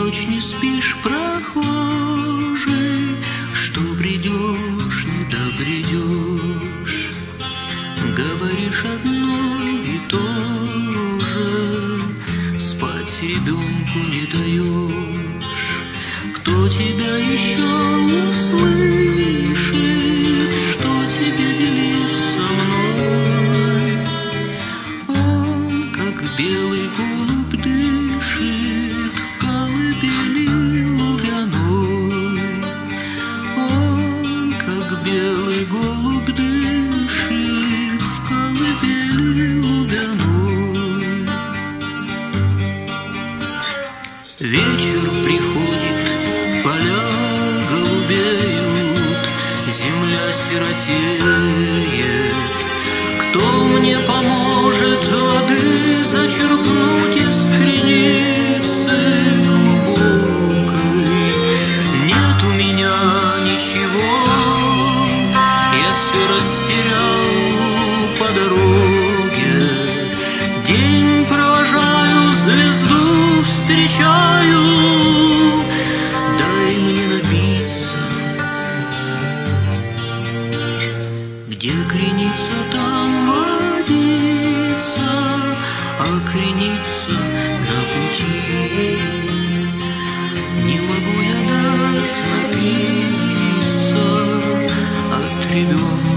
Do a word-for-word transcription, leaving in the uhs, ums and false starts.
ночь не спишь, прохожий, что бредешь, не добредешь. Говоришь одно и то же, спать ребенку не даешь. Кто тебя еще услышит, что тебе делить со мной? Он, как белый голубь, дышит в колыбели лубяной. Он, как белый голубь, дышит в колыбели лубяной. Вечер приходит, поля голубеют, земля сиротеет. Кто мне поможет воды зачерпнуть из креницы глубокой? Нет у меня ничего, я все растерял по дороге. День провожаю, звезду встречаю, дай мне напиться. Где креница, там водица, а креница на пути. Не могу я дать напиться от ребенка.